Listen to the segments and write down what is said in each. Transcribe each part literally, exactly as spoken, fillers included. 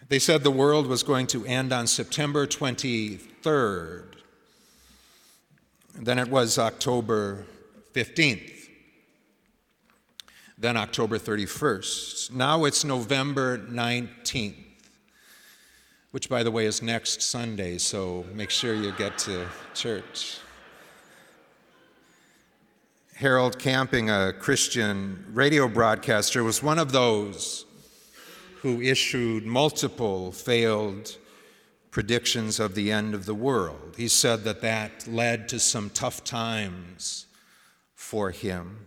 They said the world was going to end on September twenty-third. Then it was October fifteenth. Then October thirty-first. Now it's November nineteenth, which, by the way, is next Sunday, so make sure you get to church. Harold Camping, a Christian radio broadcaster, was one of those who issued multiple failed predictions of the end of the world. He said that that led to some tough times for him.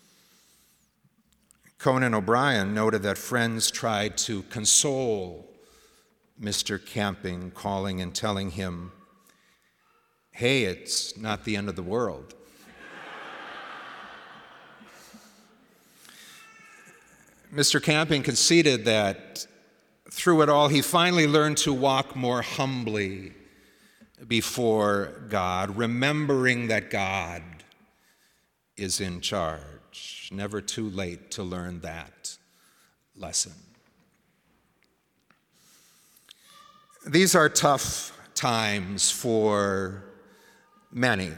Conan O'Brien noted that friends tried to console Mister Camping, calling and telling him, "Hey, it's not the end of the world." Mister Camping conceded that through it all, he finally learned to walk more humbly before God, remembering that God is in charge. Never too late to learn that lesson. These are tough times for many.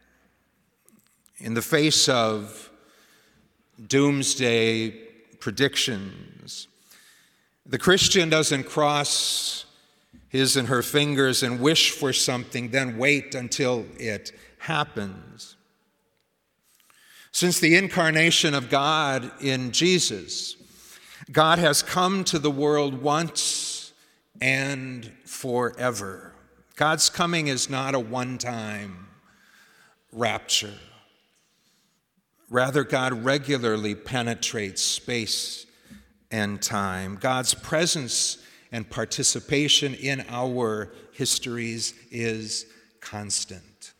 In the face of doomsday predictions, the Christian doesn't cross his and her fingers and wish for something, then wait until it happens. Since the incarnation of God in Jesus, God has come to the world once and forever. God's coming is not a one-time rapture. Rather, God regularly penetrates space and time. God's presence and participation in our histories is constant.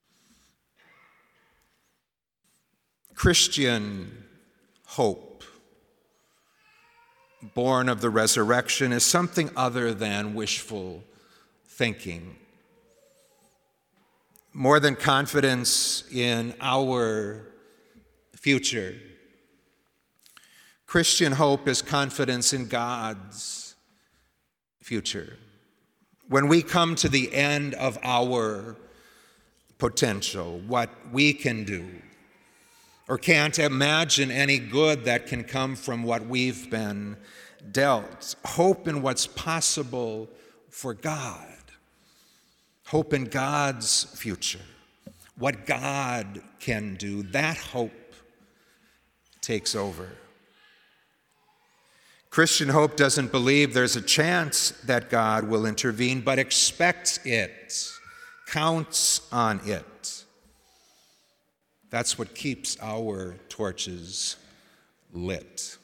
Christian hope, born of the resurrection, is something other than wishful thinking. More than confidence in our future, Christian hope is confidence in God's future. When we come to the end of our potential, what we can do, or can't imagine any good that can come from what we've been dealt, hope in what's possible for God, hope in God's future, what God can do, that hope takes over. Christian hope doesn't believe there's a chance that God will intervene, but expects it, counts on it. That's what keeps our torches lit.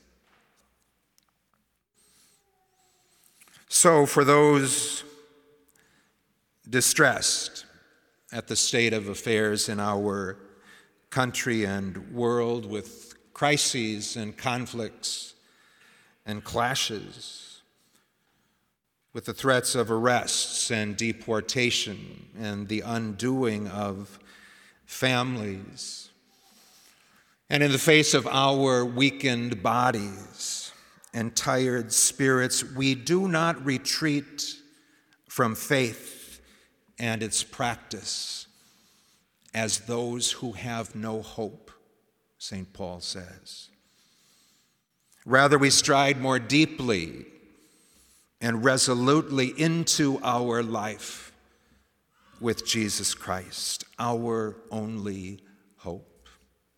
So, for those distressed at the state of affairs in our country and world, with crises and conflicts and clashes, with the threats of arrests and deportation and the undoing of families, and in the face of our weakened bodies and tired spirits, we do not retreat from faith and its practice as those who have no hope, Saint Paul says. Rather, we stride more deeply and resolutely into our life with Jesus Christ, our only hope.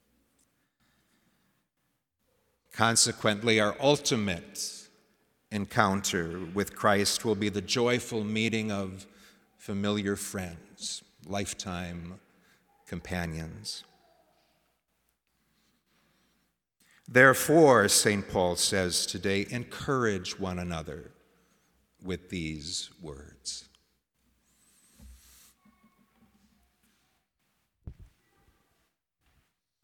Consequently, our ultimate encounter with Christ will be the joyful meeting of familiar friends, lifetime companions. Therefore, Saint Paul says today, encourage one another with these words.